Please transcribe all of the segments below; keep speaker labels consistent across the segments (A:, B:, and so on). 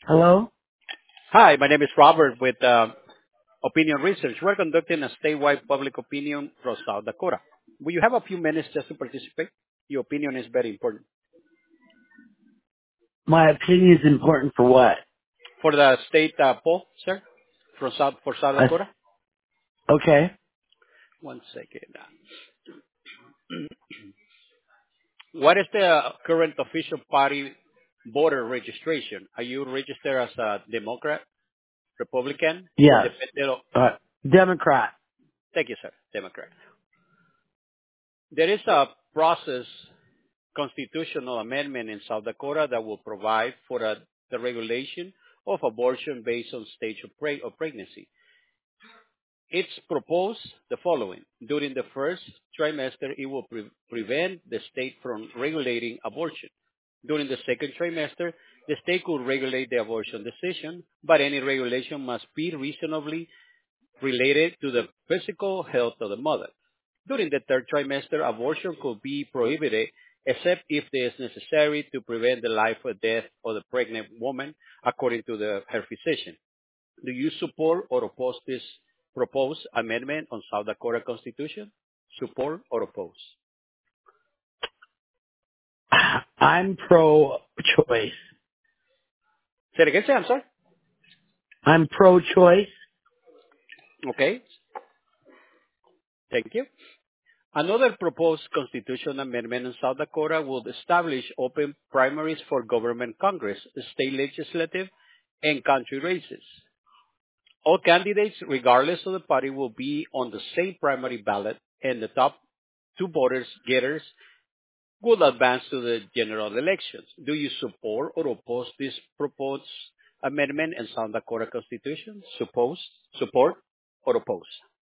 A: Hello?
B: Hi, my name is Robert with Opinion Research. We're conducting a statewide public opinion from South Dakota. Will you have a few minutes just to participate? Your opinion is very important.
A: My opinion is important for what?
B: For the state poll, sir, for South
A: Uh,
B: Dakota?
A: okay.
B: One second. What is the current official party voter registration? Are you registered as a Democrat, Republican,
A: Yes.
B: Independent?
A: Democrat.
B: Thank you, sir. Democrat. There is a process constitutional amendment in South Dakota that will provide for the regulation of abortion based on stage of pregnancy. It's proposed the following. During the first trimester, it will prevent the state from regulating abortion. During the second trimester, the state could regulate the abortion decision, but any regulation must be reasonably related to the physical health of the mother. During the third trimester, abortion could be prohibited except if it is necessary to prevent the life or death of the pregnant woman, according to her physician. Do you support or oppose this proposed amendment on South Dakota Constitution? Support or oppose?
A: I'm pro-choice.
B: Say it again, sir. I'm sorry.
A: I'm pro-choice.
B: Okay, thank you. Another proposed constitutional amendment in South Dakota would establish open primaries for government Congress, state legislative, and country races. All candidates, regardless of the party, will be on the same primary ballot, and the top two voters getters will advance to the general elections. Do you support or oppose this proposed amendment in South Dakota Constitution? Support, or oppose?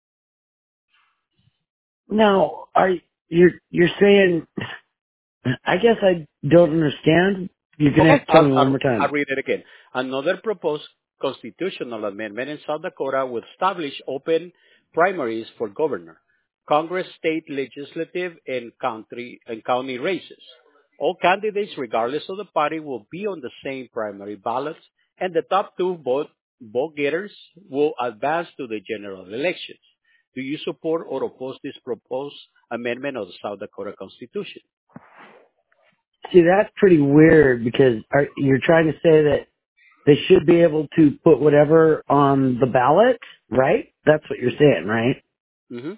A: Now, you're saying, I guess I don't understand. You're going to
B: Okay,
A: have to tell me one more
B: I'll
A: time.
B: read it again. Another proposed constitutional amendment in South Dakota will establish open primaries for governor, Congress, state legislative, and county races. All candidates, regardless of the party, will be on the same primary ballots, and the top two vote getters will advance to the general elections. Do you support or oppose this proposed amendment of the South Dakota Constitution?
A: See, that's pretty weird because you're trying to say that they should be able to put whatever on the ballot, right? That's what you're saying, right?
B: Hmm.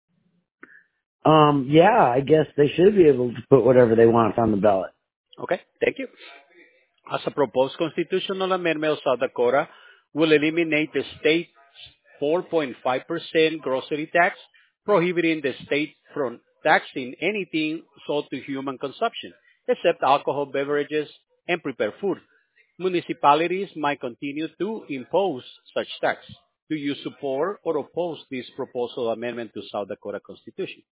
A: Yeah, I guess they should be able to put whatever they want on the ballot.
B: Okay, thank you. As a proposed constitutional amendment of South Dakota will eliminate the state's 4.5% grocery tax, prohibiting the state from taxing anything sold to human consumption, except alcohol beverages and prepared food. Municipalities might continue to impose such tax. Do you support or oppose this proposal amendment to South Dakota Constitution?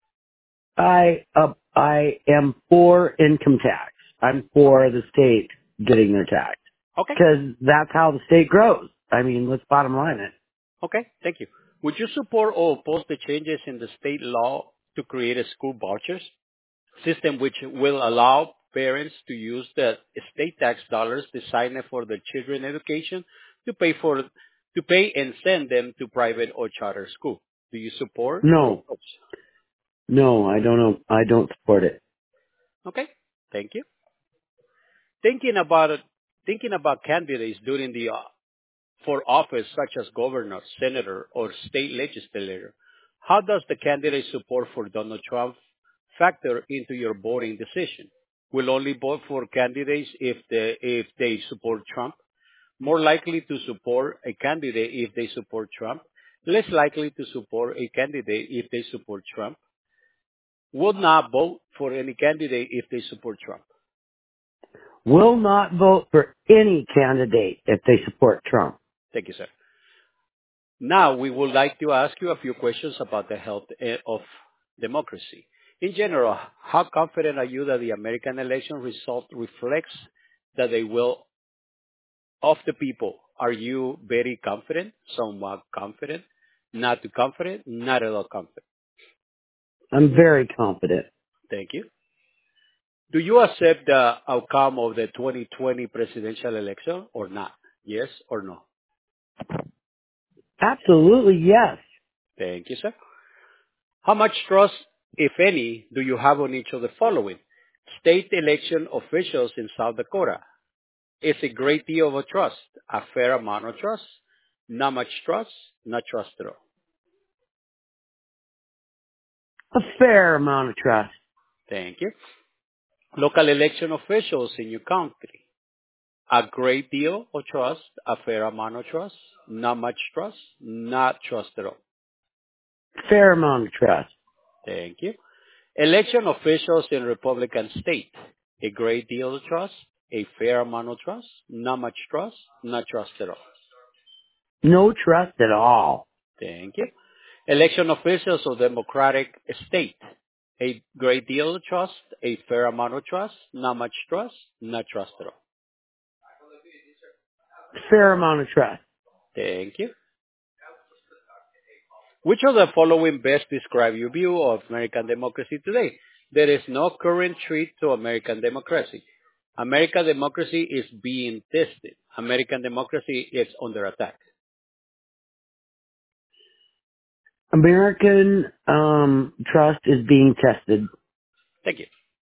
A: I am for income tax. I'm for the state getting their tax
B: Okay,
A: because that's how the state grows. I mean, let's bottom line it.
B: okay, thank you. Would you support or oppose the changes in the state law to create a school vouchers system which will allow parents to use the state tax dollars designed for their children's education to pay and send them to private or charter school? Do you support or
A: No,
B: oppose?
A: no, I don't know. I don't support it.
B: Okay, thank you. Thinking about it, thinking about candidates during the for office such as governor, senator, or state legislator, how does the candidate support for Donald Trump factor into your voting decision? Will only vote for candidates if they support Trump? More likely to support a candidate if they support Trump? Less likely to support a candidate if they support Trump? Would not vote for any candidate if they support Trump?
A: Will not vote for any candidate if they support Trump.
B: Thank you, sir. Now, we would like to ask you a few questions about the health of democracy. In general, how confident are you that the American election result reflects that they will of the people? Are you very confident, somewhat confident, not too confident, not at all confident?
A: I'm very confident.
B: Thank you. Do you accept the outcome of the 2020 presidential election or not? Yes or no?
A: Absolutely, yes.
B: Thank you, sir. How much trust, if any, do you have on each of the following? State election officials in South Dakota. Is a great deal of trust, a fair amount of trust, not much trust, not trust at all.
A: A fair amount of trust.
B: Thank you. Local election officials in your country. A great deal of trust, a fair amount of trust, not much trust, not trust at all.
A: Fair amount of trust.
B: Thank you. Election officials in Republican state. A great deal of trust, a fair amount of trust, not much trust, not trust at all.
A: No trust at all.
B: Thank you. Election officials of Democratic state. A great deal of trust, a fair amount of trust, not much trust, not trust at all.
A: Fair amount of trust.
B: Thank you. Which of the following best describe your view of American democracy today? There is no current threat to American democracy. American democracy is being tested. American democracy is under attack.
A: American trust is being tested.
B: Thank you.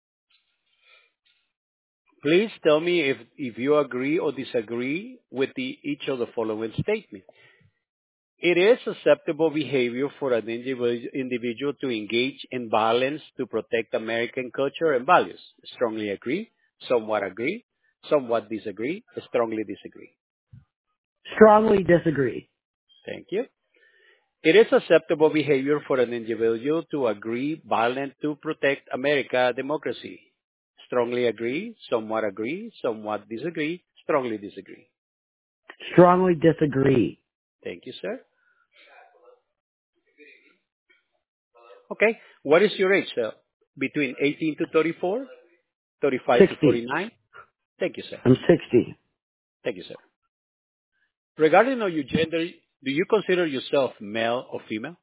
B: Please tell me if you agree or disagree with each of the following statements. It is acceptable behavior for an individual to engage in violence to protect American culture and values. Strongly agree, somewhat disagree, strongly disagree.
A: Strongly disagree.
B: Thank you. It is acceptable behavior for an individual to agree violent to protect America democracy. Strongly agree, somewhat disagree, strongly disagree.
A: Strongly disagree.
B: Thank you, sir. Okay. What is your age, sir? Between 18 to 34, 35 to
A: 60.
B: 49? Thank you, sir.
A: I'm 60.
B: Thank you, sir. Regarding of your gender, do you consider yourself male or female?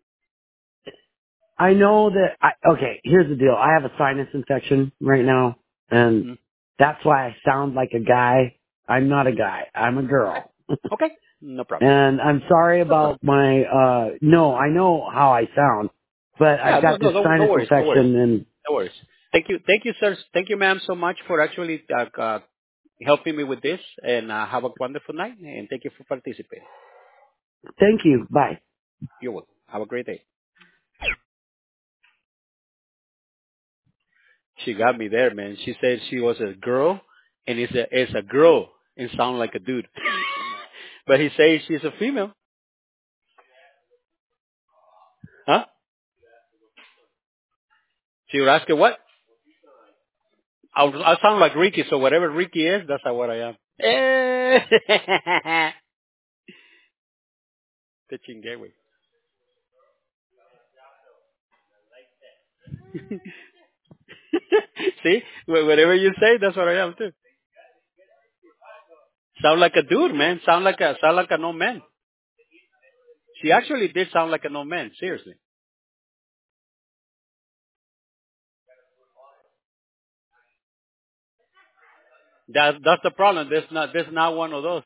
A: I know that, okay, here's the deal. I have a sinus infection right now, and
B: Mm.
A: that's why I sound like a guy. I'm not a
B: Mhm.
A: guy. I'm a
B: Okay.
A: girl.
B: Okay. No problem.
A: And I'm sorry about my, no, I know how I sound, but
B: Yeah,
A: I've
B: no,
A: got
B: no,
A: this
B: no, no
A: sinus
B: worries, no worries,
A: infection and
B: no worries. Thank you, sir. Thank you, ma'am, so much for actually helping me with this, and have a wonderful night. And thank you for participating.
A: thank you. Bye.
B: You're welcome. Have a great day. She got me there, man. She said she was a girl, and it's a girl and sound like a dude. But he says she's a female, huh? She would ask her what? I sound like Ricky, so whatever Ricky is, that's what I am. Eh. Te chingué, güey. See, whatever you say, that's what I am too. Sound like a dude, man. Sound like a no man. She actually did sound like a no man. Seriously. That's the problem. There's not one of those.